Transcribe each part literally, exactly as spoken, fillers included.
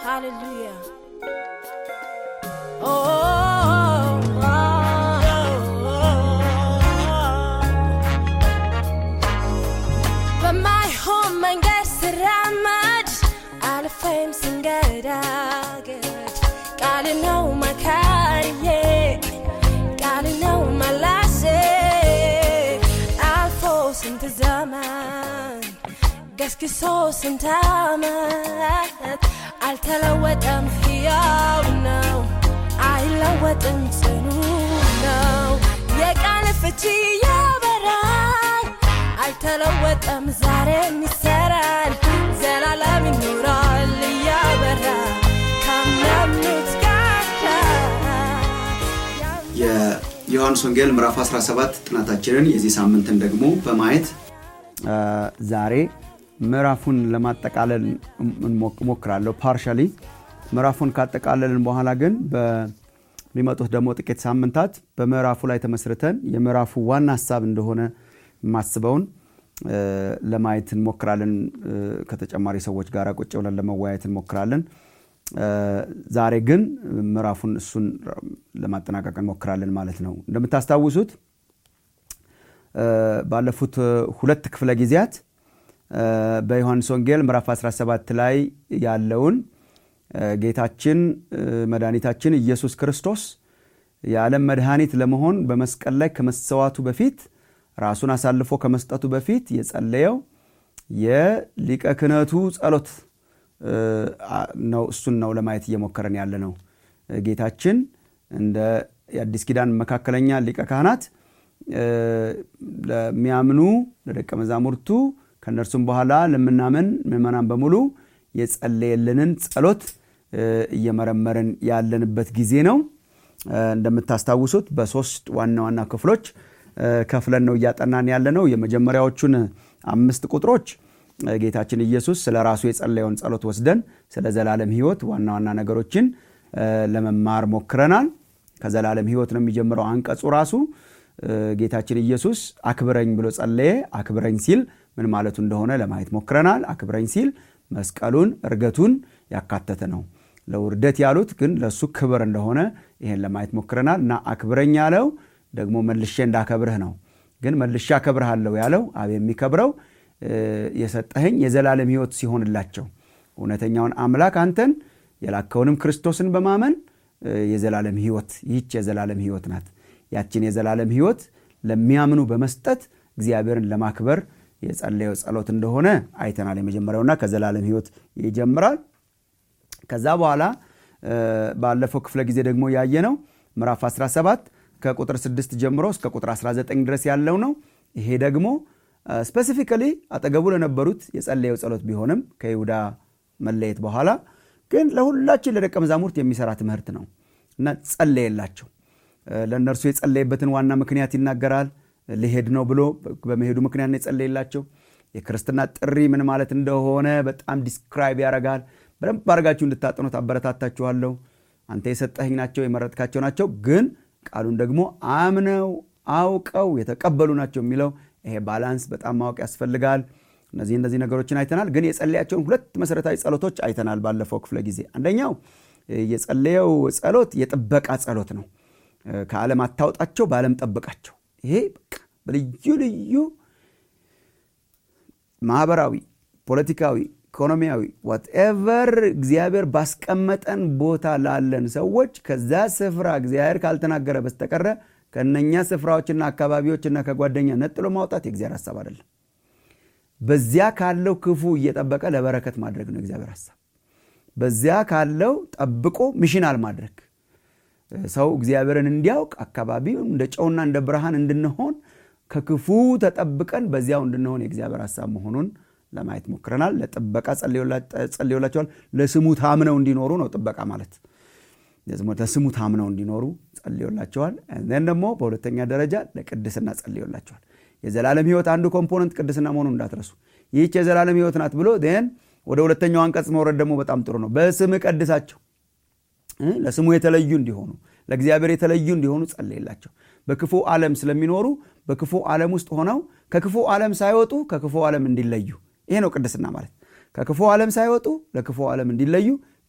Hallelujah. Oh, oh, oh, but my home and guess ramad alfame singadaget got to know my career got to know my lasse alfo into zaman guess que so sentamat altalawatan hiyaw now I love what I'm saying now yeqalfti yabaran altalawatan zare misaran zalalam nural yabara kamnut gata የዮሐንስ ወንጌል ምዕራፍ አስራ ሰባት ጥናታችንን የዚህ ሳምንትን ደግሞ በማየት ዛሬ ምዕራፉን ለማጠቃለል እንሞክራለሁ ፓርሻሊ ምዕራፉን ካጠቃለልን በኋላ ግን በሚመጡት ደግሞ ጥቂት ሳምንታት በምዕራፉ ላይ ተመስርተን የምዕራፉ ዋና ሐሳብ እንደሆነ ማስበውን ለማየት እንሞክራለን ከተጨማሪ ሰዎች ጋር ቁጭ ብለን ለመወያየት እንሞክራለን ዛሬ ግን ምዕራፉን እሱን ለማጠናቀቅ እንሞክራለን ማለት ነው እንደምታስታውሱት ባለፉት ሁለት ክፍለ ጊዜያት በዮሐንስ ወንጌል ምዕራፍ አስራ ሰባት ላይ ያለውን ጌታችን መድኃኒታችን ኢየሱስ ክርስቶስ የዓለም መድኃኒት ለመሆን በመስቀል ላይ ከመሰዋቱ በፊት ራሱን አሳልፎ ከመስጠቱ በፊት የጸለየው የሊቀ ክህነቱ ጸሎት ነው እሱን ነው ለማየት እየሞከረን ያለ ነው ጌታችን እንደ የአዲስ ኪዳን መካከለኛ ሊቀ ካህናት ለሚያምኑ ለደቀ መዛሙርቱ ከነርሱም በኋላ ለምናምን ምእመናን በሙሉ የጸለየልንን ጸሎት እየመረመርን ያለንበት ጊዜ ነው እንደምታስታውሱት በሶስት ዋና ዋና ክፍሎች ከፍለን ነው ያጠናን ያለነው የመጀመሪያዎቹን አምስት ቁጥሮች ጌታችን ኢየሱስ ስለራሱ የጸለየውን ጸሎት ወስደን ስለ ዘላለም ሕይወት ዋና ዋና ነገሮችን ለመማር ሞክረናል ከዘላለም ሕይወት ነው የሚጀምረው አንቀጹ ራሱ ጌታችን ኢየሱስ አክብረኝ ብሎ ጸለየ አክብረኝ ሲል ምን ማለቱ እንደሆነ ለማየት ሞክረናል አክብረኝ ሲል መስቀሉን እርገቱን ያካተተ ነው ለውርደት ያሉት ግን ለሱ ክብር እንደሆነ ይሄን ለማየት ሞክረናልና አክብረኝ ያለው ደግሞ መልሼ እንዳከብርህ ነው ግን መልሼ አከብርሃለሁ ያለው አብ የሚከብረው የሰጠኸኝ የዘላለም ሕይወት ሲሆንላቸው እውነተኛውን አምላክ አንተን የላከውንም ክርስቶስን በማመን የዘላለም ሕይወት ይህች የዘላለም ሕይወት ናት ያችን የዘላለም ሕይወት ለሚያምኑ በመስጠት እግዚአብሔርን ለማክበር የጸለየው ጸሎት እንደሆነ አይተናል የመጀመሪያውና ከዘላለም ሕይወት ይጀምራል ከዛ በኋላ ባለፈው ክፍለ ጊዜ ደግሞ ያየነው ምዕራፍ አስራ ሰባት ከቁጥር ስድስት ጀምሮ እስከ ቁጥር አስራ ዘጠኝ ድረስ ያለው ነው ይሄ ደግሞ ስፔሲፊካሊ አጠገቡ ለነበሩት የጸለየው ጸሎት ቢሆንም ከይሁዳ መለየት በኋላ ግን ለሁላችን ለደቀ መዛሙርት የሚሰራ ትምህርት ነው እና ጸለየላቸው ለነርሱ የጸለየበትን ዋና ምክንያት ይናገራል ለሄድ ነው ብሎ በመሄዱ ምክንያት ነው የጸለየላቸው የክርስትና ጥሪ ምን ማለት እንደሆነ በጣም ዲስክራይብ ያደርጋል በደንብ አድርጋችሁ እንድታጠኑት አበረታታችኋለሁ አንተ የሰጠኸኝ ናቸው የመረጥካቸው ናቸው ግን ቃሉን ደግሞ አምነው አውቀው የተቀበሉ ናቸው የሚለው ይሄ ባላንስ በጣም ማወቅ ያስፈልጋል እነዚህ እነዚህ ነገሮችን አይተናል ግን የጸለያቸውን ሁለት መሰረታዊ ጸሎቶች አይተናል ባለፈው ክፍለ ጊዜ አንደኛው የጸለየው ጸሎት የጥበቃ ጸሎት ነው ከዓለም አታውጣቸው በዓለም ጠብቃቸው ይሄ በልዩ ልዩ ማህበራዊ ፖለቲካዊ ኢኮኖሚያዊ whatever እግዚአብሔር ባስቀመጠን ቦታ ላለን ሰዎች ከዛ ስፍራ እግዚአብሔር ካልተናገረ በስተቀር ከነኛ ስፍራዎችና አካባቢዎችና ከጓደኛ ነጥሎ ማውጣት የእግዚአብሔር ሐሳብ አይደለም በዚያ ካለው ክፉ እየተጠበቀ ለበረከት ማድረግ ነው የእግዚአብሔር ሐሳብ በዚያ ካለው ጠብቆ ሚሽናል ማድረግ ሰው እግዚአብሔርን እንዲያውቅ አካባቢው እንደ ጨውና እንደ ብርሃን እንድንሆን ከክፉ ተጠብቀን በዚያው እንድንሆን የእግዚአብሔር ሐሳብ መሆኑን ለማየት ሞክረናል ለጥበቃ ጸልዮላቸዋል ለስሙ ታምነው እንዲኖሩ ነው ጥበቃ ማለት ለስሙ ታምነው እንዲኖሩ ጸልዮላቸዋል and ደግሞ በሁለተኛ ደረጃ ለቅድስና ጸልዮላቸዋል የዘላለም ሕይወት አንዱ ኮምፖነንት ቅድስና መሆኑን እንዳትረሱ ይህች የዘላለም ሕይወት ናት ብሎ then ወደ ሁለተኛው አንቀጽ መውረድ ደግሞ በጣም ጥሩ ነው በስም ቀድሳቸው ለስሙ የተለዩ እንዲሆኑ ለእግዚአብሔር የተለዩ እንዲሆኑ ጸልይላቸው በክፉ ዓለም ስለሚኖሩ በክፉ ዓለም ውስጥ ሆነው ከክፉ ዓለም ሳይወጡ ከክፉ ዓለም እንዲለዩ ይሄ ነው ቅድስና ማለት ከክፉ ዓለም ሳይወጡ ለክፉ ዓለም እንዲለዩ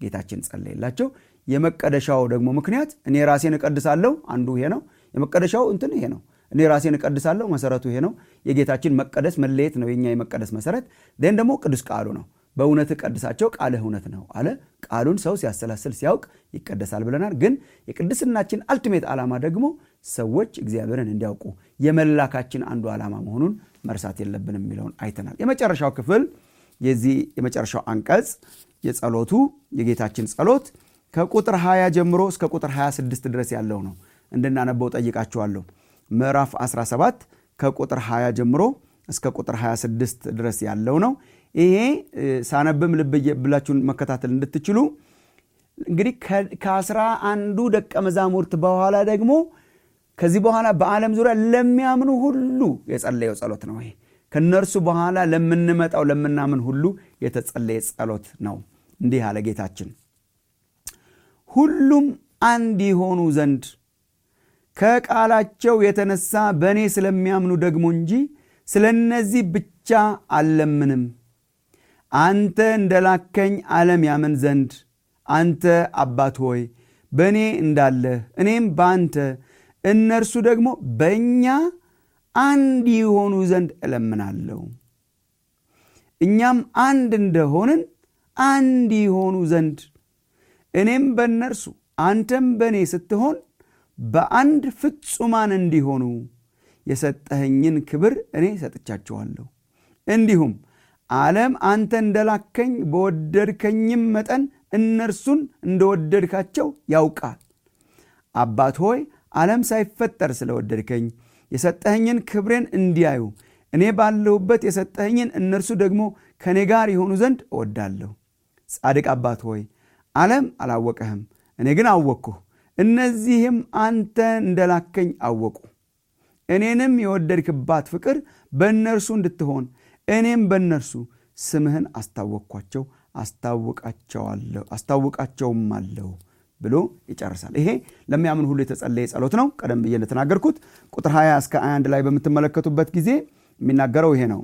ጌታችን ጸለየላቸው። የመቀደሻው ደግሞ ምክንያት እኔ ራሴን እቀድሳለሁ አንዱ ይሄ ነው። የመቀደሻው እንትን ይሄ ነው። እኔ ራሴን እቀድሳለሁ መሰረቱ ይሄ ነው። የጌታችን መቀደስ መለየት ነው የኛ የመቀደስ መሰረት። ደን ደግሞ ቅዱስ ቃሉ ነው። በእውነት ቀድሳቸው ቃልህ እውነት ነው አለ። ቃሉን ሰው ሲያሰላስል ሲያውቅ ይቀደሳል ብለናል። ግን የቅድስናችን አልቲሜት ዓላማ ደግሞ ሰዎች እግዚአብሔርን እንዲያውቁ የመላካችን አንዱ ዓላማ መሆኑን መርሳት የለብንም የሚለውን አይተናል። የመጨረሻው ክፍል የዚህ የመጨረሻው አንቀጽ የጸሎቱ የጌታችን ጸሎት ከቁጥር ሃያ ጀምሮ እስከ ቁጥር ሃያ ስድስት ድረስ ያለው ነው። እንድናነበው ጠይቃችኋለሁ። ምዕራፍ አስራ ሰባት ከቁጥር ሃያ ጀምሮ እስከ ቁጥር ሃያ ስድስት ድረስ ያለው ነው። ይሄ ሳነብም ልብ ብላችሁን መከታተል እንድትችሉ እንግዲህ ከአስራ አንዱ ደቀ መዛሙርት በኋላ ደግሞ ከዚህ በኋላ በዓለም ዙሪያ ለሚያምኑ ሁሉ የጸለየው ጸሎት ነው። ይሄ ከነርሱ በኋላ ለምንመጣው ለምናምን ሁሉ የተጸለየ ጸሎት ነው። እንዲህ አለ ጌታችን፣ ሁሉም አንድ ይሆኑ ዘንድ ከቃላቸው የተነሳ በእኔ ስለሚያምኑ ደግሞ እንጂ ስለነዚህ ብቻ አልለምንም። አንተ እንደላከኝ ዓለም ያምን ዘንድ አንተ አባት ሆይ በእኔ እንዳለህ እኔም በአንተ እነርሱ ደግሞ በእኛ አንድ ይሆኑ ዘንድ እለምናለሁ። እኛም አንድ እንደሆንን አንድ ይሆኑ ዘንድ እኔም በእነርሱ አንተም በእኔ ስትሆን በአንድ ፍጹማን እንዲሆኑ የሰጠኸኝን ክብር እኔ ሰጥቻቸዋለሁ። እንዲሁም ዓለም አንተ እንደላከኝ በወደድከኝም መጠን እነርሱን እንደወደድካቸው ያውቃል። አባት ሆይ ዓለም ሳይፈጠር ስለወደድከኝ የሰጠኸኝን ክብሬን እንዲያዩ እኔ ባለሁበት የሰጠኸኝን እነርሱ ደግሞ ከኔ ጋር ይሆኑ ዘንድ እወዳለሁ። ጻድቅ አባት ሆይ ዓለም አላወቀህም፣ እኔ ግን አወቅኩህ። እነዚህም አንተ እንደላከኝ አወቁ። እኔንም የወደድክባት ፍቅር በእነርሱ እንድትሆን እኔም በእነርሱ ስምህን አስታወቅኳቸው አስታውቃቸዋለሁ አስታውቃቸውም አለሁ ብሎ ይጨርሳል። ይሄ ለሚያምን ሁሉ የተጸለየ ጸሎት ነው። ቀደም ብዬ እንደተናገርኩት ቁጥር ሃያ እስከ ሃያ አንድ ላይ በምትመለከቱበት ጊዜ የሚናገረው ይሄ ነው።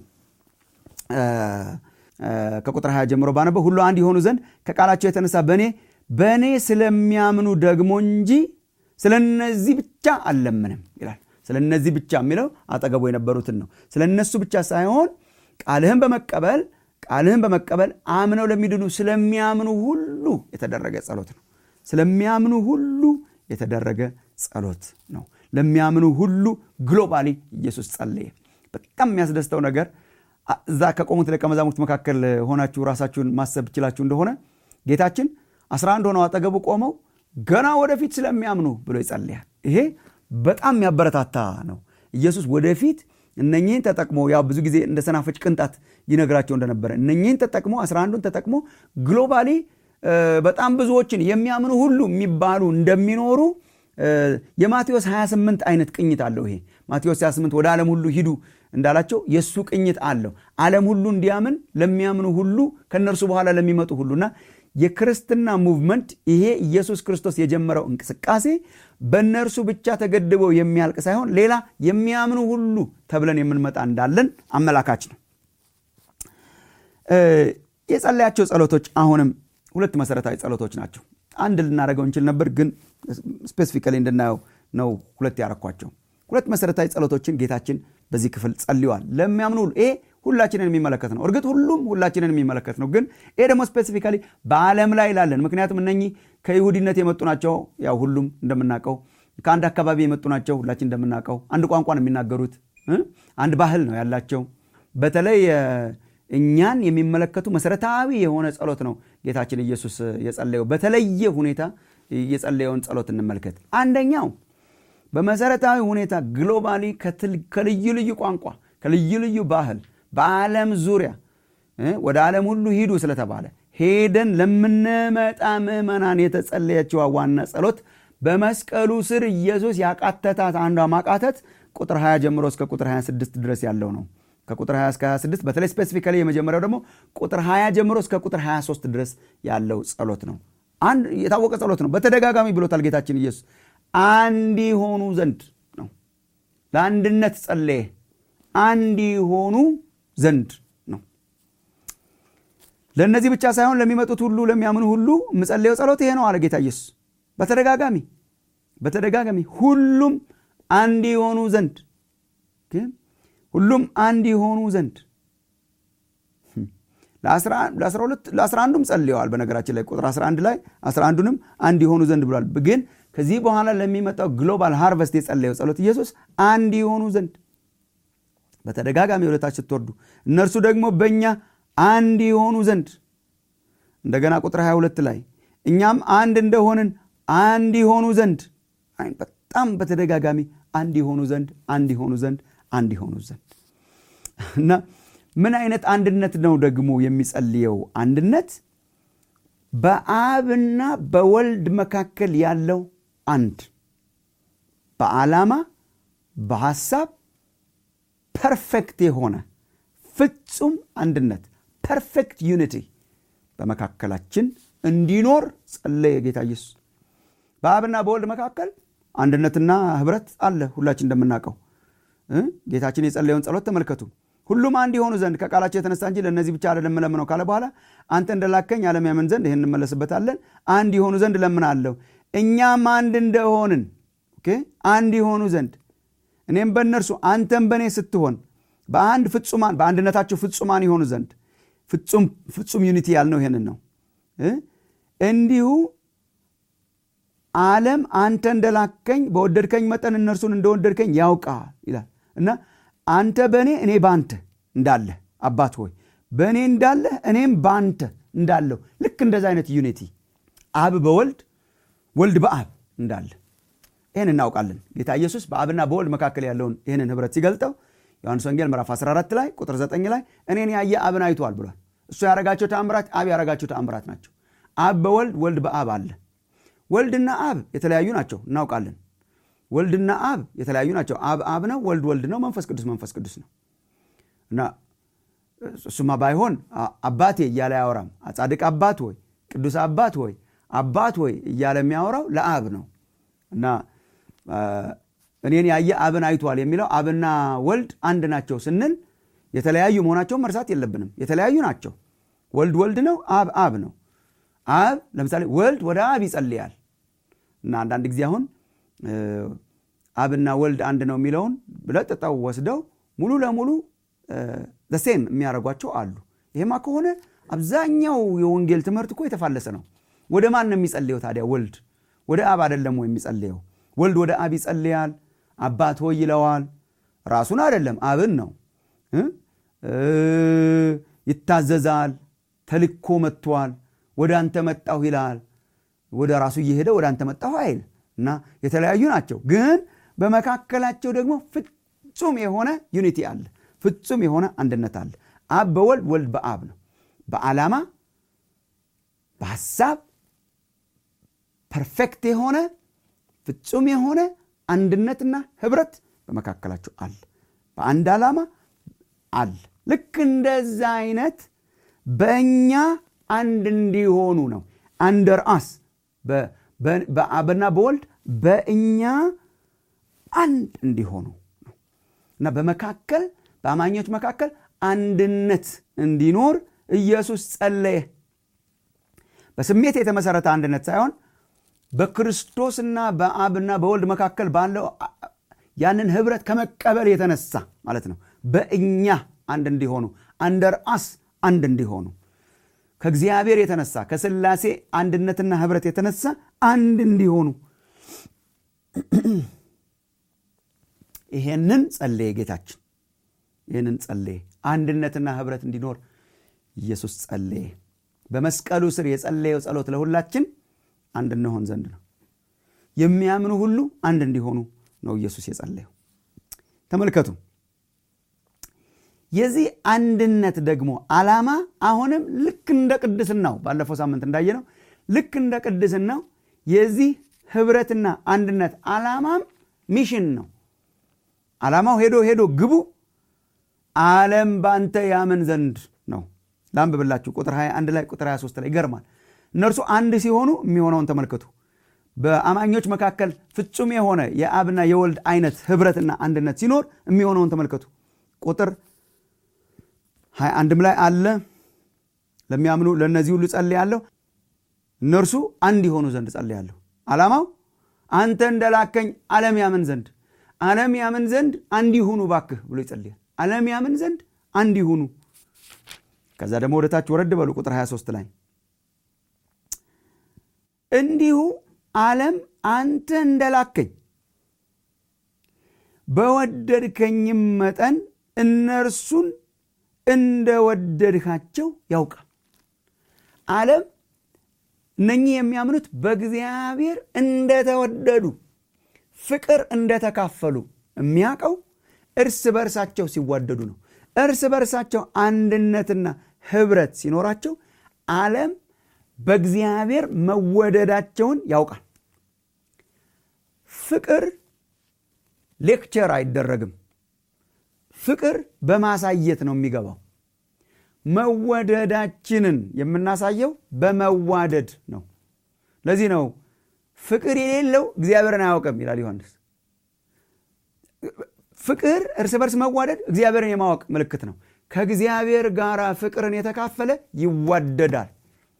ከቁጥር ሃያ ጀምሮ ባነበው ሁሉ አንድ ይሆኑ ዘንድ ከቃላቸው የተነሳ በእኔ በእኔ ስለሚያምኑ ደግሞ እንጂ ስለነዚህ ብቻ አልለምንም ይላል። ስለነዚህ ብቻ የሚለው አጠገቡ የነበሩትን ነው። ስለነሱ ብቻ ሳይሆን ቃልህን በመቀበል ቃልህን በመቀበል አምነው ለሚድኑ ስለሚያምኑ ሁሉ የተደረገ ጸሎት ነው። ስለሚያምኑ ሁሉ የተደረገ ጸሎት ነው። ለሚያምኑ ሁሉ ግሎባሊ ኢየሱስ ጸለየ። በጣም የሚያስደስተው ነገር እዛ ከቆሙት ደቀ መዛሙርት መካከል ሆናችሁ ራሳችሁን ማሰብ ይችላችሁ እንደሆነ ጌታችን አስራ አንድ ሆነው አጠገቡ ቆመው ገና ወደፊት ስለሚያምኑ ብሎ ይጸልያል። ይሄ በጣም የሚያበረታታ ነው። ኢየሱስ ወደፊት እነኚህን ተጠቅሞ ያው ብዙ ጊዜ እንደ ሰናፍጭ ቅንጣት ይነግራቸው እንደነበረ እነኚህን ተጠቅሞ አስራ አንዱን ተጠቅሞ ግሎባሊ በጣም ብዙዎችን የሚያምኑ ሁሉ የሚባሉ እንደሚኖሩ የማቴዎስ ሃያ ስምንት አይነት ቅኝት አለው። ይሄ ማቴዎስ ሃያ ስምንት ወደ ዓለም ሁሉ ሂዱ እንዳላቸው የሱ ቅኝት አለው። ዓለም ሁሉ እንዲያምን ለሚያምኑ ሁሉ ከነርሱ በኋላ ለሚመጡ ሁሉና የክርስትና ሙቭመንት ይሄ ኢየሱስ ክርስቶስ የጀመረው እንቅስቃሴ በእነርሱ ብቻ ተገድበው የሚያልቅ ሳይሆን ሌላ የሚያምኑ ሁሉ ተብለን የምንመጣ እንዳለን አመላካች ነው። የጸለያቸው ጸሎቶች አሁንም ሁለት መሰረታዊ ጸሎቶች ናቸው። አንድ ልናደርገው እንችል ነበር፣ ግን ስፔሲፊካሊ እንድናየው ነው ሁለት ያረኳቸው። ሁለት መሰረታዊ ጸሎቶችን ጌታችን በዚህ ክፍል ጸልዩዋል ለሚያምኑ ሁሉ። ይሄ ሁላችንን የሚመለከት ነው። እርግጥ ሁሉም ሁላችንን የሚመለከት ነው፣ ግን ይሄ ደግሞ ስፔሲፊካሊ በዓለም ላይ ላለን፣ ምክንያቱም እነኚህ ከይሁዲነት የመጡ ናቸው። ያው ሁሉም እንደምናውቀው ከአንድ አካባቢ የመጡ ናቸው። ሁላችን እንደምናውቀው አንድ ቋንቋ ነው የሚናገሩት፣ አንድ ባህል ነው ያላቸው። በተለይ እኛን የሚመለከቱ መሰረታዊ የሆነ ጸሎት ነው ጌታችን ኢየሱስ የጸለየው። በተለየ ሁኔታ የጸለየውን ጸሎት እንመልከት። አንደኛው በመሰረታዊ ሁኔታ ግሎባሊ ከልዩ ልዩ ቋንቋ ከልዩ ልዩ ባህል በዓለም ዙሪያ ወደ ዓለም ሁሉ ሂዱ ስለተባለ ሄደን ለምንመጣ ምዕመናን የተጸለየችው ዋና ጸሎት በመስቀሉ ስር ኢየሱስ ያቃተታት አንዷ ማቃተት ቁጥር ሃያ ጀምሮ እስከ ቁጥር ሃያ ስድስት ድረስ ያለው ነው። ከቁጥር ሃያ እስከ ሃያ ስድስት በተለይ ስፔሲፊካሊ የመጀመሪያው ደግሞ ቁጥር ሃያ ጀምሮ እስከ ቁጥር ሃያ ሶስት ድረስ ያለው ጸሎት ነው። አንድ የታወቀ ጸሎት ነው። በተደጋጋሚ ብሎታል ጌታችን ኢየሱስ አንድ ይሆኑ ዘንድ ነው። ለአንድነት ጸለየ፣ አንድ ይሆኑ ዘንድ ነው። ለነዚህ ብቻ ሳይሆን ለሚመጡት ሁሉ ለሚያምኑ ሁሉ ምጸልየው ጸሎት ይሄ ነው አለ ጌታ ኢየሱስ በተደጋጋሚ በተደጋጋሚ ሁሉም አንድ ይሆኑ ዘንድ ሁሉም አንድ ይሆኑ ዘንድ ለ12 ለ11ዱም ጸልየዋል በነገራችን ላይ ቁጥር አስራ አንድ ላይ አስራ አንዱንም አንድ ይሆኑ ዘንድ ብሏል ግን ከዚህ በኋላ ለሚመጣው ግሎባል ሃርቨስት የጸለየው ጸሎት ኢየሱስ አንድ ይሆኑ ዘንድ በተደጋጋሚ ወለታች ተወርዱ እነርሱ ደግሞ በእኛ አንድ ይሆኑ ዘንድ እንደገና ቁጥር ሃያ ሁለት ላይ እኛም አንድ እንደሆንን አንድ ይሆኑ ዘንድ አይ በጣም በተደጋጋሚ አንድ ይሆኑ ዘንድ አንድ ይሆኑ ዘንድ አንድ ይሆኑ ዘንድ እና ምን አይነት አንድነት ነው ደግሞ የሚጸልየው አንድነት በአብና በወልድ መካከል ያለው አንድ በዓላማ በሐሳብ ፐርፌክት የሆነ ፍጹም አንድነት ፐርፌክት ዩኒቲ በመካከላችን እንዲኖር ጸለየ ጌታ ኢየሱስ በአብና በወልድ መካከል አንድነትና ህብረት አለ ሁላችን እንደምናውቀው ጌታችን የጸለየውን ጸሎት ተመልከቱ ሁሉም አንድ ይሆኑ ዘንድ ከቃላቸው የተነሳ እንጂ ለነዚህ ብቻ አይደለም ለምነው ካለ በኋላ አንተ እንደላከኝ ዓለም ያምን ዘንድ ይሄን እንመለስበታለን አንድ ይሆኑ ዘንድ ለምናለሁ እኛም አንድ እንደሆንን ኦኬ አንድ ይሆኑ ዘንድ እኔም በእነርሱ አንተም በእኔ ስትሆን በአንድ ፍጹማን በአንድነታቸው ፍጹማን ይሆኑ ዘንድ ፍጹም ፍጹም ዩኒቲ ያልነው ይሄንን ነው እንዲሁ ዓለም አንተ እንደላከኝ በወደድከኝ መጠን እነርሱን እንደወደድከኝ ያውቃል ይላል እና አንተ በእኔ እኔ ባንተ እንዳለ አባት ሆይ በእኔ እንዳለ እኔም ባንተ እንዳለው ልክ እንደዛ አይነት ዩኒቲ አብ በወልድ ወልድ በአብ እንዳለ ይሄን እናውቃለን ጌታ ኢየሱስ በአብና በወልድ መካከል ያለውን ይሄንን ህብረት ሲገልጠው ዮሐንስ ወንጌል ምዕራፍ አስራ አራት ላይ ቁጥር ዘጠኝ ላይ እኔን ያየ አብን አይቷል ብሏል እሱ ያረጋቸው ተአምራት አብ ያረጋቸው ተአምራት ናቸው አብ በወልድ ወልድ በአብ አለ ወልድና አብ የተለያዩ ናቸው እናውቃለን ወልድና አብ የተለያዩ ናቸው አብ አብ ነው ወልድ ወልድ ነው መንፈስ ቅዱስ መንፈስ ቅዱስ ነው እና እሱማ ባይሆን አባቴ እያለ ያወራም ጻድቅ አባት ሆይ ቅዱስ አባት ሆይ አባት ሆይ እያለ የሚያወራው ለአብ ነው እና እኔን ያየ አብን አይቷል የሚለው አብና ወልድ አንድ ናቸው ስንል የተለያዩ መሆናቸው መርሳት የለብንም የተለያዩ ናቸው ወልድ ወልድ ነው አብ አብ ነው አብ ለምሳሌ ወልድ ወደ አብ ይጸልያል እና አንዳንድ ጊዜ አሁን አብና ወልድ አንድ ነው የሚለውን ብለጥጣው ወስደው ሙሉ ለሙሉ the same የሚያረጓቸው አሉ ይሄማ ከሆነ አብዛኛው የወንጌል ትምህርት እኮ የተፋለሰ ነው ወደ ማን ነው የሚጸልየው ታዲያ ወልድ ወደ አብ አይደለም ወይ የሚጸልየው ወልድ ወደ አብ ይጸልያል አባት ሆይ ይለዋል ራሱን አይደለም አብን ነው ይታዘዛል ተልኮ መጥቷል ወደ አንተ መጣሁ ይላል ወደ ራሱ እየሄደ ወደ አንተ መጣሁ አይል እና የተለያዩ ናቸው ግን በመካከላቸው ደግሞ ፍጹም የሆነ ዩኒቲ አለ ፍጹም የሆነ አንድነት አለ አብ በወልድ ወልድ በአብ ነው በዓላማ በሐሳብ ፐርፌክት የሆነ ፍጹም የሆነ አንድነትና ህብረት በመካከላቸው አለ በአንድ ዓላማ አለ ልክ እንደዛ አይነት በእኛ አንድ እንዲሆኑ ነው under us በአብና በወልድ በእኛ አንድ እንዲሆኑ ነው እና በመካከል በአማኞች መካከል አንድነት እንዲኖር ኢየሱስ ጸለየ በስሜት የተመሰረተ አንድነት ሳይሆን በክርስቶስና በአብና በወልድ መካከል ባለው ያንን ህብረት ከመቀበል የተነሳ ማለት ነው በእኛ አንድ እንዲሆኑ under us አንድ እንዲሆኑ ከእግዚአብሔር የተነሳ ከሥላሴ አንድነትና ህብረት የተነሳ አንድ እንዲሆኑ ይሄንን ጸለየ ጌታችን ይሄንን ጸለየ አንድነትና ህብረት እንዲኖር ኢየሱስ ጸለየ በመስቀሉ ስር የጸለየው ጸሎት ለሁላችን አንድ እንሆን ዘንድ ነው የሚያምኑ ሁሉ አንድ እንዲሆኑ ነው ኢየሱስ የጸለየው ተመልከቱ የዚህ አንድነት ደግሞ ዓላማ አሁንም ልክ እንደ ቅድስናው ባለፈው ሳምንት እንዳየነው ልክ እንደ ቅድስናው የዚህ ህብረትና አንድነት ዓላማም ሚሽን ነው ዓላማው ሄዶ ሄዶ ግቡ ዓለም ባንተ ያምን ዘንድ ነው ላንብብላችሁ ቁጥር ሃያ አንድ ላይ ቁጥር ሃያ ሶስት ላይ ይገርማል እነርሱ አንድ ሲሆኑ የሚሆነውን ተመልከቱ በአማኞች መካከል ፍጹም የሆነ የአብና የወልድ አይነት ህብረትና አንድነት ሲኖር የሚሆነውን ተመልከቱ ቁጥር ሃያ አንድ ላይ አለ ለሚያምኑ ለነዚህ ሁሉ ጸልያለሁ እነርሱ አንድ ይሆኑ ዘንድ ጸልያለሁ። ዓላማው አንተ እንደላከኝ ዓለም ያምን ዘንድ ዓለም ያምን ዘንድ አንድ ይሁኑ ባክህ ብሎ ይጸልያል። ዓለም ያምን ዘንድ አንድ ይሁኑ። ከዛ ደግሞ ወደታች ወረድ በሉ ቁጥር ሃያ ሶስት ላይ እንዲሁ ዓለም አንተ እንደላከኝ በወደድከኝም መጠን እነርሱን እንደወደድካቸው ያውቃል። ዓለም እነኚህ የሚያምኑት በእግዚአብሔር እንደተወደዱ ፍቅር እንደተካፈሉ የሚያውቀው እርስ በርሳቸው ሲዋደዱ ነው። እርስ በርሳቸው አንድነትና ህብረት ሲኖራቸው ዓለም በእግዚአብሔር መወደዳቸውን ያውቃል። ፍቅር ሌክቸር አይደረግም። ፍቅር በማሳየት ነው የሚገባው። መወደዳችንን የምናሳየው በመዋደድ ነው። ለዚህ ነው ፍቅር የሌለው እግዚአብሔርን አያውቅም ይላል ዮሐንስ። ፍቅር እርስ በርስ መዋደድ እግዚአብሔርን የማወቅ ምልክት ነው። ከእግዚአብሔር ጋር ፍቅርን የተካፈለ ይዋደዳል።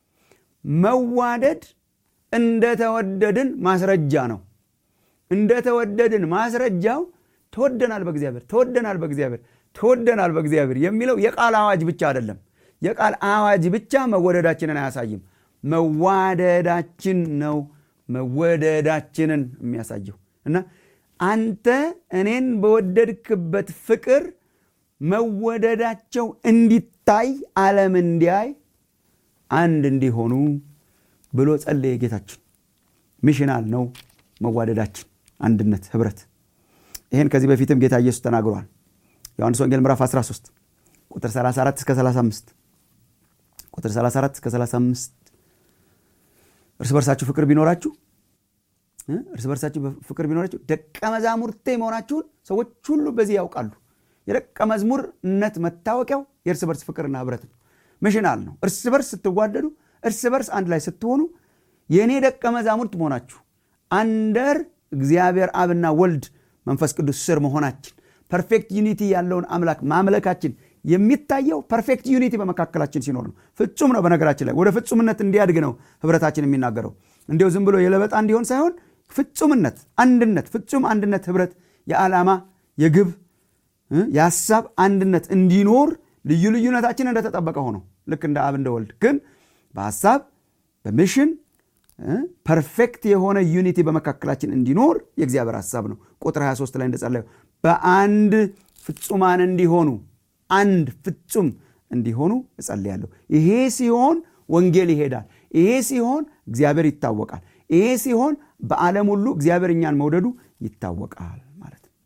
መዋደድ እንደተወደድን ማስረጃ ነው። እንደተወደድን ማስረጃው ተወደናል በእግዚአብሔር ተወደናል በእግዚአብሔር ተወደናል በእግዚአብሔር የሚለው የቃል አዋጅ ብቻ አይደለም። የቃል አዋጅ ብቻ መወደዳችንን አያሳይም። መዋደዳችን ነው መወደዳችንን የሚያሳየው። እና አንተ እኔን በወደድክበት ፍቅር መወደዳቸው እንዲታይ ዓለም እንዲያይ አንድ እንዲሆኑ ብሎ ጸለየ ጌታችን። ሚሽናል ነው መዋደዳችን፣ አንድነት፣ ህብረት። ይሄን ከዚህ በፊትም ጌታ ኢየሱስ ተናግሯል። ዮሐንስ ወንጌል ምዕራፍ አስራ ሶስት ቁጥር ሰላሳ አራት እስከ ሰላሳ አምስት ቁጥር ሰላሳ አራት እስከ ሰላሳ አምስት እርስ በርሳችሁ ፍቅር ቢኖራችሁ እርስ በርሳችሁ ፍቅር ቢኖራችሁ ደቀ መዛሙርቴ መሆናችሁን ሰዎች ሁሉ በዚህ ያውቃሉ። የደቀ መዝሙርነት መታወቂያው የእርስ በርስ ፍቅርና ህብረት ነው። ሚሽናል ነው። እርስ በርስ ስትዋደዱ፣ እርስ በርስ አንድ ላይ ስትሆኑ የኔ ደቀ መዛሙርት መሆናችሁ አንደር እግዚአብሔር አብና ወልድ መንፈስ ቅዱስ ስር መሆናችን ፐርፌክት ዩኒቲ ያለውን አምላክ ማምለካችን የሚታየው ፐርፌክት ዩኒቲ በመካከላችን ሲኖር ነው። ፍጹም ነው። በነገራችን ላይ ወደ ፍጹምነት እንዲያድግ ነው ህብረታችን የሚናገረው። እንዲያው ዝም ብሎ የለበጣ እንዲሆን ሳይሆን ፍጹምነት፣ አንድነት፣ ፍጹም አንድነት፣ ህብረት፣ የዓላማ የግብ የሐሳብ አንድነት እንዲኖር ልዩ ልዩነታችን እንደተጠበቀ ሆኖ ልክ እንደ አብ እንደ ወልድ ግን በሐሳብ በሚሽን ፐርፌክት የሆነ ዩኒቲ በመካከላችን እንዲኖር የእግዚአብሔር ሐሳብ ነው። ቁጥር ሃያ ሶስት ላይ እንደጸለየው በአንድ ፍጹማን እንዲሆኑ አንድ ፍጹም እንዲሆኑ እጸልያለሁ። ይሄ ሲሆን ወንጌል ይሄዳል። ይሄ ሲሆን እግዚአብሔር ይታወቃል። ይሄ ሲሆን በዓለም ሁሉ እግዚአብሔር እኛን መውደዱ ይታወቃል ማለት ነው።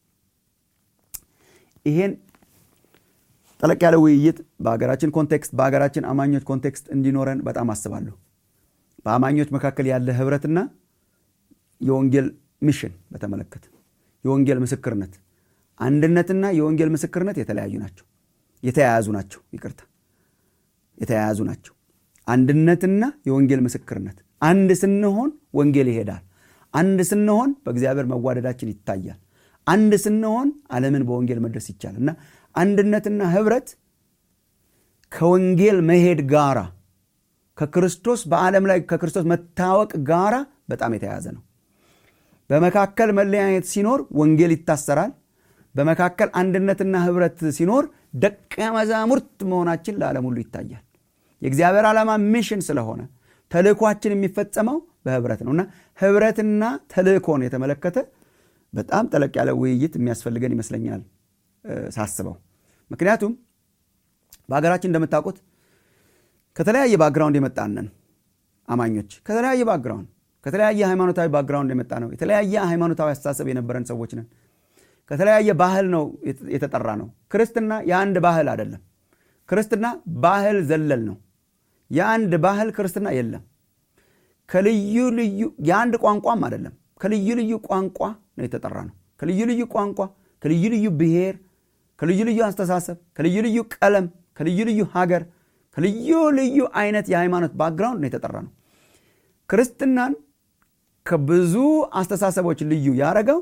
ይሄን ጠለቅ ያለ ውይይት በአገራችን ኮንቴክስት በአገራችን አማኞች ኮንቴክስት እንዲኖረን በጣም አስባለሁ። በአማኞች መካከል ያለ ህብረትና የወንጌል ሚሽን በተመለከተ የወንጌል ምስክርነት አንድነትና የወንጌል ምስክርነት የተለያዩ ናቸው። የተያያዙ ናቸው። ይቅርታ የተያያዙ ናቸው። አንድነትና የወንጌል ምስክርነት አንድ ስንሆን ወንጌል ይሄዳል። አንድ ስንሆን በእግዚአብሔር መዋደዳችን ይታያል። አንድ ስንሆን ዓለምን በወንጌል መድረስ ይቻላል። እና አንድነትና ህብረት ከወንጌል መሄድ ጋራ ከክርስቶስ በዓለም ላይ ከክርስቶስ መታወቅ ጋራ በጣም የተያያዘ ነው። በመካከል መለያየት ሲኖር ወንጌል ይታሰራል። በመካከል አንድነትና ህብረት ሲኖር ደቀ መዛሙርት መሆናችን ለዓለም ሁሉ ይታያል። የእግዚአብሔር ዓላማ ሚሽን ስለሆነ ተልእኮአችን የሚፈጸመው በህብረት ነውና ህብረትና ተልእኮን የተመለከተ በጣም ጠለቅ ያለ ውይይት የሚያስፈልገን ይመስለኛል ሳስበው። ምክንያቱም በአገራችን እንደምታውቁት ከተለያየ ባክግራውንድ የመጣነን አማኞች ከተለያየ ባክግራውንድ ከተለያየ ሃይማኖታዊ ባክግራውንድ የመጣ ነው። የተለያየ ሃይማኖታዊ አስተሳሰብ የነበረን ሰዎች ነን። ከተለያየ ባህል ነው የተጠራ ነው። ክርስትና የአንድ ባህል አይደለም። ክርስትና ባህል ዘለል ነው። የአንድ ባህል ክርስትና የለም። ከልዩ ልዩ የአንድ ቋንቋም አይደለም። ከልዩ ልዩ ቋንቋ ነው የተጠራ ነው። ከልዩ ልዩ ቋንቋ፣ ከልዩ ልዩ ብሔር፣ ከልዩ ልዩ አስተሳሰብ፣ ከልዩ ልዩ ቀለም፣ ከልዩ ልዩ ሀገር፣ ከልዩ ልዩ አይነት የሃይማኖት ባክግራውንድ ነው የተጠራ ነው። ክርስትናን ከብዙ አስተሳሰቦች ልዩ ያረጋው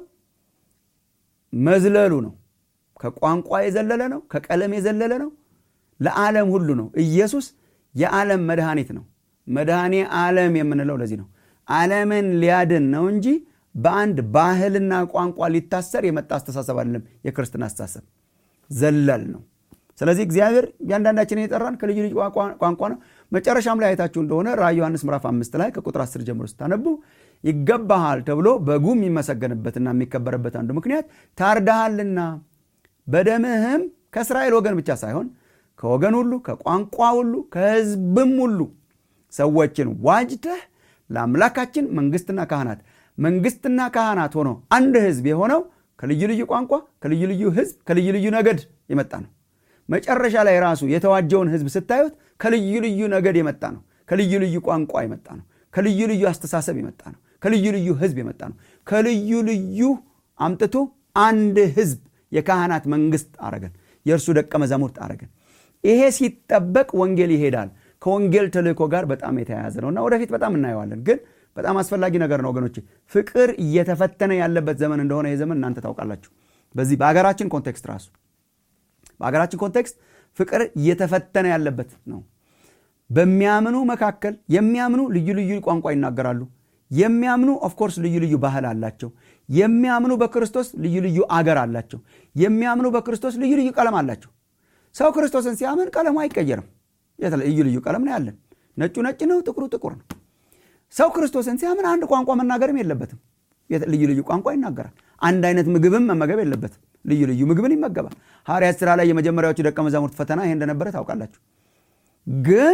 መዝለሉ ነው። ከቋንቋ የዘለለ ነው። ከቀለም የዘለለ ነው። ለዓለም ሁሉ ነው። ኢየሱስ የዓለም መድኃኒት ነው። መድኃኔ ዓለም የምንለው ለዚህ ነው። ዓለምን ሊያድን ነው እንጂ በአንድ ባህልና ቋንቋ ሊታሰር የመጣ አስተሳሰብ አይደለም። የክርስትና አስተሳሰብ ዘለል ነው። ስለዚህ እግዚአብሔር ያንዳንዳችንን የጠራን ከልዩ ልዩ ቋንቋ ነው። መጨረሻም ላይ አይታችሁ እንደሆነ ራዕይ ዮሐንስ ምዕራፍ አምስት ላይ ከቁጥር አስር ጀምሮ ስታነቡ ይገባሃል ተብሎ በጉ የሚመሰገንበትና የሚከበረበት አንዱ ምክንያት ታርዳሃልና በደምህም ከእስራኤል ወገን ብቻ ሳይሆን ከወገን ሁሉ፣ ከቋንቋ ሁሉ፣ ከሕዝብም ሁሉ ሰዎችን ዋጅተህ ለአምላካችን መንግስትና ካህናት መንግስትና ካህናት ሆኖ አንድ ሕዝብ የሆነው ከልዩ ልዩ ቋንቋ፣ ከልዩ ልዩ ሕዝብ፣ ከልዩ ልዩ ነገድ የመጣ ነው። መጨረሻ ላይ ራሱ የተዋጀውን ሕዝብ ስታዩት ከልዩ ልዩ ነገድ የመጣ ነው። ከልዩ ልዩ ቋንቋ የመጣ ነው። ከልዩ ልዩ አስተሳሰብ የመጣ ነው። ከልዩ ልዩ ሕዝብ የመጣ ነው። ከልዩ ልዩ አምጥቶ አንድ ሕዝብ የካህናት መንግስት አረገን፣ የእርሱ ደቀ መዛሙርት አረገን። ይሄ ሲጠበቅ ወንጌል ይሄዳል። ከወንጌል ተልእኮ ጋር በጣም የተያያዘ ነውና ወደፊት በጣም እናየዋለን። ግን በጣም አስፈላጊ ነገር ነው ወገኖቼ። ፍቅር እየተፈተነ ያለበት ዘመን እንደሆነ ይሄ ዘመን እናንተ ታውቃላችሁ። በዚህ በአገራችን ኮንቴክስት ራሱ በአገራችን ኮንቴክስት ፍቅር እየተፈተነ ያለበት ነው። በሚያምኑ መካከል የሚያምኑ ልዩ ልዩ ቋንቋ ይናገራሉ። የሚያምኑ ኦፍ ኮርስ ልዩ ልዩ ባህል አላቸው። የሚያምኑ በክርስቶስ ልዩ ልዩ አገር አላቸው። የሚያምኑ በክርስቶስ ልዩ ልዩ ቀለም አላቸው። ሰው ክርስቶስን ሲያምን ቀለሙ አይቀየርም። ልዩ ልዩ ቀለም ነው ያለን። ነጩ ነጭ ነው፣ ጥቁሩ ጥቁር ነው። ሰው ክርስቶስን ሲያምን አንድ ቋንቋ መናገርም የለበትም። ልዩ ልዩ ቋንቋ ይናገራል። አንድ አይነት ምግብም መመገብ የለበትም። ልዩ ልዩ ምግብን ይመገባል። ሐዋርያት ሥራ ላይ የመጀመሪያዎቹ ደቀ መዛሙርት ፈተና ይሄ እንደነበረ ታውቃላችሁ። ግን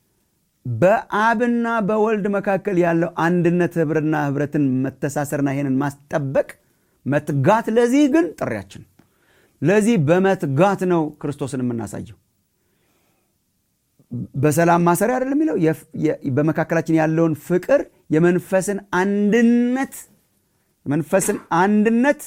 በአብና በወልድ መካከል ያለው አንድነት ህብርና ህብረትን መተሳሰርና ይሄንን ማስጠበቅ መትጋት፣ ለዚህ ግን ጥሪያችን። ለዚህ በመትጋት ነው ክርስቶስን የምናሳየው። በሰላም ማሰሪያ አይደለም የሚለው በመካከላችን ያለውን ፍቅር የመንፈስን አንድነት መንፈስን አንድነት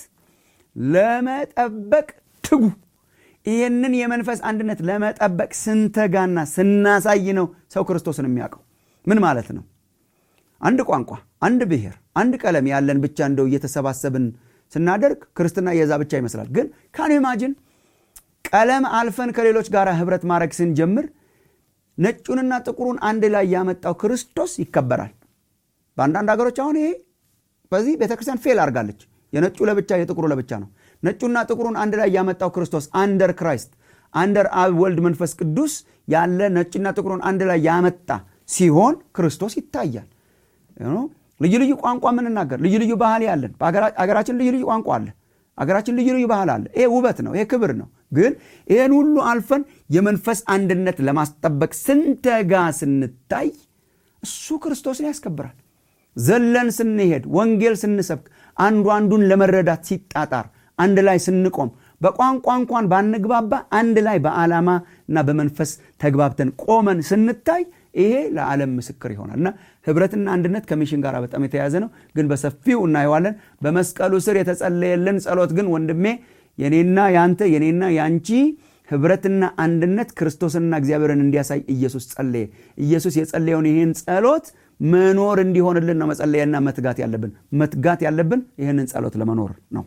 ለመጠበቅ ትጉ። ይህንን የመንፈስ አንድነት ለመጠበቅ ስንተጋና ስናሳይ ነው ሰው ክርስቶስን የሚያውቀው። ምን ማለት ነው? አንድ ቋንቋ፣ አንድ ብሔር፣ አንድ ቀለም ያለን ብቻ እንደው እየተሰባሰብን ስናደርግ ክርስትና የዛ ብቻ ይመስላል። ግን ካን ኢማጂን ቀለም አልፈን ከሌሎች ጋር ህብረት ማድረግ ስንጀምር ነጩንና ጥቁሩን አንድ ላይ ያመጣው ክርስቶስ ይከበራል። በአንዳንድ ሀገሮች አሁን ይሄ በዚህ ቤተክርስቲያን ፌል አድርጋለች። የነጩ ለብቻ የጥቁሩ ለብቻ ነው። ነጩና ጥቁሩን አንድ ላይ ያመጣው ክርስቶስ አንደር ክራይስት አንደር አብ ወልድ መንፈስ ቅዱስ ያለ ነጭና ጥቁሩን አንድ ላይ ያመጣ ሲሆን ክርስቶስ ይታያል። ልዩ ልዩ ቋንቋ ምንናገር፣ ልዩ ልዩ ባህል ያለን በአገራችን ልዩ ልዩ ቋንቋ አለ። አገራችን ልዩ ልዩ ባህል አለ። ይሄ ውበት ነው፣ ይሄ ክብር ነው። ግን ይሄን ሁሉ አልፈን የመንፈስ አንድነት ለማስጠበቅ ስንተጋ ስንታይ እሱ ክርስቶስን ያስከብራል። ዘለን ስንሄድ ወንጌል ስንሰብክ አንዱ አንዱን ለመረዳት ሲጣጣር አንድ ላይ ስንቆም በቋንቋ እንኳን ባንግባባ አንድ ላይ በዓላማ እና በመንፈስ ተግባብተን ቆመን ስንታይ ይሄ ለዓለም ምስክር ይሆናልና ህብረትና አንድነት ከሚሽን ጋር በጣም የተያያዘ ነው። ግን በሰፊው እናየዋለን። በመስቀሉ ስር የተጸለየልን ጸሎት ግን ወንድሜ የኔና ያንተ የኔና ያንቺ ህብረትና አንድነት ክርስቶስንና እግዚአብሔርን እንዲያሳይ ኢየሱስ ጸለየ። ኢየሱስ የጸለየውን ይሄን ጸሎት መኖር እንዲሆንልን ነው መጸለየና መትጋት ያለብን። መትጋት ያለብን ይሄንን ጸሎት ለመኖር ነው።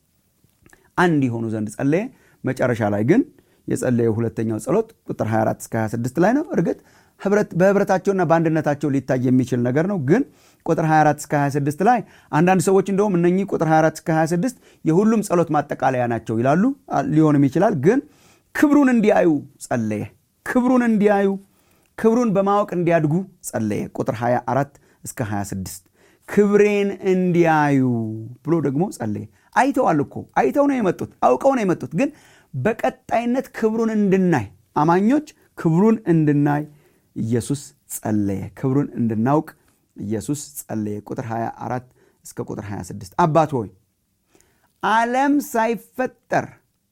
አንድ ይሆኑ ዘንድ ጸለየ። መጨረሻ ላይ ግን የጸለየው ሁለተኛው ጸሎት ቁጥር ሃያ አራት እስከ ሃያ ስድስት ላይ ነው። እርግጥ ህብረት በህብረታቸውና በአንድነታቸው ሊታይ የሚችል ነገር ነው። ግን ቁጥር ሃያ አራት እስከ ሃያ ስድስት ላይ አንዳንድ ሰዎች እንደውም እነኚህ ቁጥር ሃያ አራት እስከ ሃያ ስድስት የሁሉም ጸሎት ማጠቃለያ ናቸው ይላሉ። ሊሆንም ይችላል። ግን ክብሩን እንዲያዩ ጸለየ። ክብሩን እንዲያዩ ክብሩን በማወቅ እንዲያድጉ ጸለየ። ቁጥር ሃያ አራት እስከ ሃያ ስድስት ክብሬን እንዲያዩ ብሎ ደግሞ ጸለየ። አይተዋል እኮ አይተው ነው የመጡት፣ አውቀው ነው የመጡት። ግን በቀጣይነት ክብሩን እንድናይ አማኞች ክብሩን እንድናይ ኢየሱስ ጸለየ። ክብሩን እንድናውቅ ኢየሱስ ጸለየ። ቁጥር ሃያ አራት እስከ ቁጥር ሃያ ስድስት አባት ሆይ ዓለም ሳይፈጠር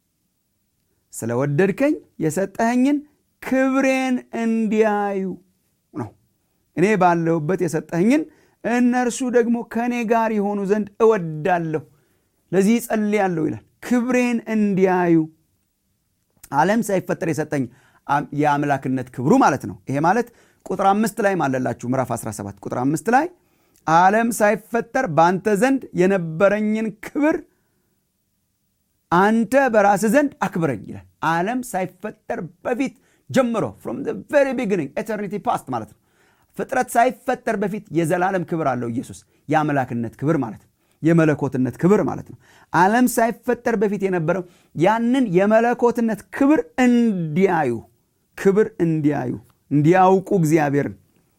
ስለወደድከኝ የሰጠኸኝን ክብሬን እንዲያዩ ነው። እኔ ባለሁበት የሰጠኸኝን እነርሱ ደግሞ ከኔ ጋር የሆኑ ዘንድ እወዳለሁ፣ ለዚህ ጸልያለሁ ይላል። ክብሬን እንዲያዩ ዓለም ሳይፈጠር የሰጠኝ የአምላክነት ክብሩ ማለት ነው። ይሄ ማለት ቁጥር አምስት ላይ ማለላችሁ ምዕራፍ አስራ ሰባት ቁጥር አምስት ላይ ዓለም ሳይፈጠር በአንተ ዘንድ የነበረኝን ክብር አንተ በራስህ ዘንድ አክብረኝ ይላል። ዓለም ሳይፈጠር በፊት ጀምሮ from the very beginning eternity past ማለት ነው። ፍጥረት ሳይፈጠር በፊት የዘላለም ክብር አለው ኢየሱስ። የአምላክነት ክብር ማለት ነው። የመለኮትነት ክብር ማለት ነው። ዓለም ሳይፈጠር በፊት የነበረው ያንን የመለኮትነት ክብር እንዲያዩ ክብር እንዲያዩ እንዲያውቁ እግዚአብሔርን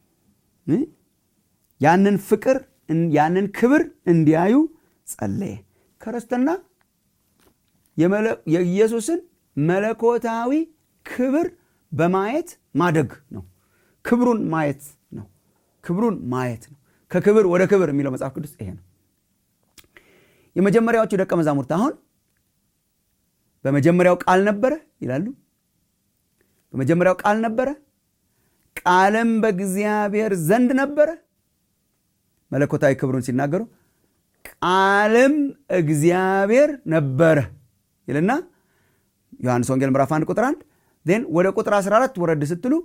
ያንን ፍቅር ያንን ክብር እንዲያዩ ጸለየ። ክርስትና የኢየሱስን መለኮታዊ ክብር በማየት ማደግ ነው። ክብሩን ማየት ነው። ክብሩን ማየት ነው። ከክብር ወደ ክብር የሚለው መጽሐፍ ቅዱስ ይሄ ነው። የመጀመሪያዎቹ ደቀ መዛሙርት አሁን በመጀመሪያው ቃል ነበረ ይላሉ። በመጀመሪያው ቃል ነበረ፣ ቃልም በእግዚአብሔር ዘንድ ነበረ። መለኮታዊ ክብሩን ሲናገሩ ቃልም እግዚአብሔር ነበረ ይልና ዮሐንስ ወንጌል ምዕራፍ አንድ ቁጥር አንድ then ወደ ቁጥር አስራ አራት ወረድ ስትሉ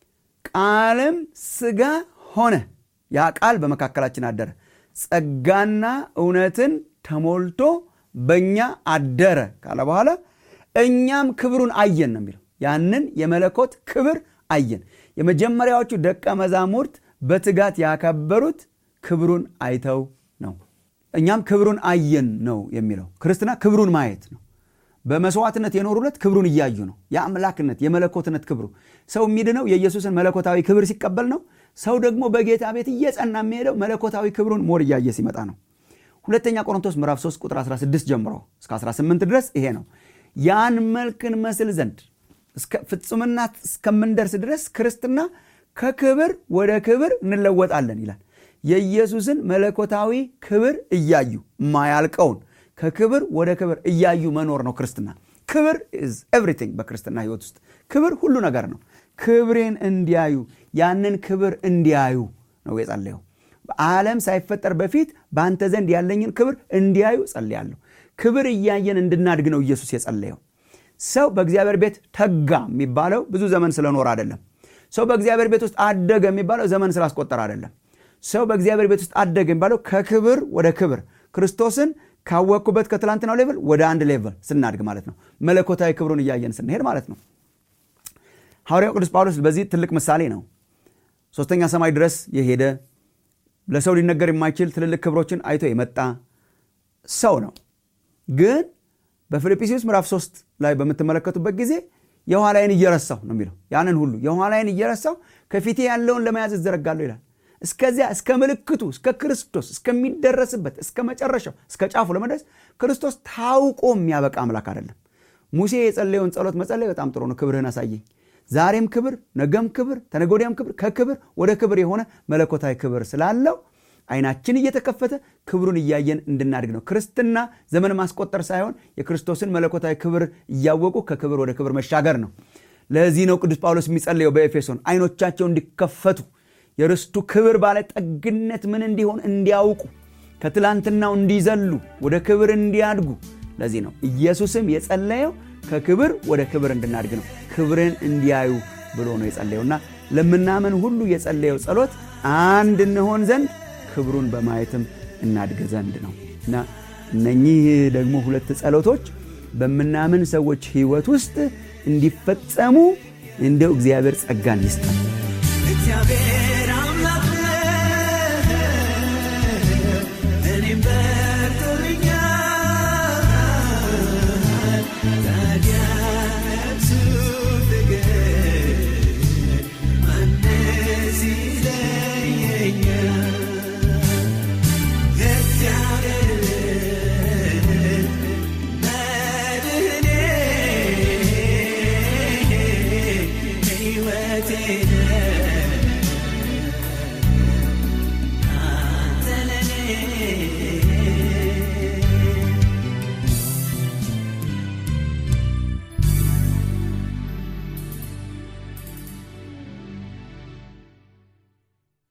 ቃልም ሥጋ ሆነ፣ ያ ቃል በመካከላችን አደረ፣ ጸጋና እውነትን ተሞልቶ በእኛ አደረ ካለ በኋላ እኛም ክብሩን አየን ነው የሚለው። ያንን የመለኮት ክብር አየን። የመጀመሪያዎቹ ደቀ መዛሙርት በትጋት ያከበሩት ክብሩን አይተው ነው። እኛም ክብሩን አየን ነው የሚለው። ክርስትና ክብሩን ማየት ነው። በመስዋዕትነት የኖሩለት ክብሩን እያዩ ነው። የአምላክነት የመለኮትነት ክብሩ ሰው የሚድነው የኢየሱስን መለኮታዊ ክብር ሲቀበል ነው። ሰው ደግሞ በጌታ ቤት እየጸና የሚሄደው መለኮታዊ ክብሩን ሞር እያየ ሲመጣ ነው። ሁለተኛ ቆሮንቶስ ምዕራፍ ሶስት ቁጥር አስራ ስድስት ጀምሮ እስከ አስራ ስምንት ድረስ ይሄ ነው። ያን መልክን መስል ዘንድ እስከ ፍጹምናት እስከምንደርስ ድረስ ክርስትና ከክብር ወደ ክብር እንለወጣለን ይላል። የኢየሱስን መለኮታዊ ክብር እያዩ ማያልቀውን ከክብር ወደ ክብር እያዩ መኖር ነው ክርስትና። ክብር is everything በክርስትና ህይወት ውስጥ ክብር ሁሉ ነገር ነው። ክብሬን እንዲያዩ ያንን ክብር እንዲያዩ ነው የጸለየው። ዓለም ሳይፈጠር በፊት በአንተ ዘንድ ያለኝን ክብር እንዲያዩ ጸልያለሁ። ክብር እያየን እንድናድግ ነው ኢየሱስ የጸለየው። ሰው በእግዚአብሔር ቤት ተጋ የሚባለው ብዙ ዘመን ስለኖር አይደለም። ሰው በእግዚአብሔር ቤት ውስጥ አደገ የሚባለው ዘመን ስላስቆጠረ አይደለም። ሰው በእግዚአብሔር ቤት ውስጥ አደገ የሚባለው ከክብር ወደ ክብር ክርስቶስን ካወቅኩበት ከትላንትናው ሌቭል ወደ አንድ ሌቭል ስናድግ ማለት ነው። መለኮታዊ ክብሩን እያየን ስንሄድ ማለት ነው። ሐዋርያው ቅዱስ ጳውሎስ በዚህ ትልቅ ምሳሌ ነው። ሶስተኛ ሰማይ ድረስ የሄደ ለሰው ሊነገር የማይችል ትልልቅ ክብሮችን አይቶ የመጣ ሰው ነው። ግን በፊልጵስዩስ ምዕራፍ ሶስት ላይ በምትመለከቱበት ጊዜ የኋላዬን እየረሳሁ ነው የሚለው። ያንን ሁሉ የኋላዬን እየረሳሁ ከፊቴ ያለውን ለመያዝ እዘረጋለሁ ይላል። እስከዚያ እስከ ምልክቱ እስከ ክርስቶስ እስከሚደረስበት እስከ መጨረሻው እስከ ጫፉ ለመድረስ ክርስቶስ ታውቆ የሚያበቃ አምላክ አይደለም። ሙሴ የጸለየውን ጸሎት መጸለይ በጣም ጥሩ ነው። ክብርህን አሳየኝ። ዛሬም ክብር፣ ነገም ክብር፣ ተነገወዲያም ክብር፣ ከክብር ወደ ክብር የሆነ መለኮታዊ ክብር ስላለው አይናችን እየተከፈተ ክብሩን እያየን እንድናድግ ነው። ክርስትና ዘመን ማስቆጠር ሳይሆን የክርስቶስን መለኮታዊ ክብር እያወቁ ከክብር ወደ ክብር መሻገር ነው። ለዚህ ነው ቅዱስ ጳውሎስ የሚጸልየው በኤፌሶን አይኖቻቸው እንዲከፈቱ የርስቱ ክብር ባለጠግነት ምን እንዲሆን እንዲያውቁ ከትላንትናው እንዲዘሉ ወደ ክብር እንዲያድጉ። ለዚህ ነው ኢየሱስም የጸለየው ከክብር ወደ ክብር እንድናድግ ነው። ክብርን እንዲያዩ ብሎ ነው የጸለየውና ለምናምን ሁሉ የጸለየው ጸሎት አንድ እንሆን ዘንድ ክብሩን በማየትም እናድግ ዘንድ ነው። እና እነኚህ ደግሞ ሁለት ጸሎቶች በምናምን ሰዎች ህይወት ውስጥ እንዲፈጸሙ እንደው እግዚአብሔር ጸጋን ይስጣል። እግዚአብሔር አምላክ እኔም በርቶልኛል ታዲያቱ ፍቅር ማነስ ይለየኛል። እግዚአብሔር መድህኔ ሕይወቴ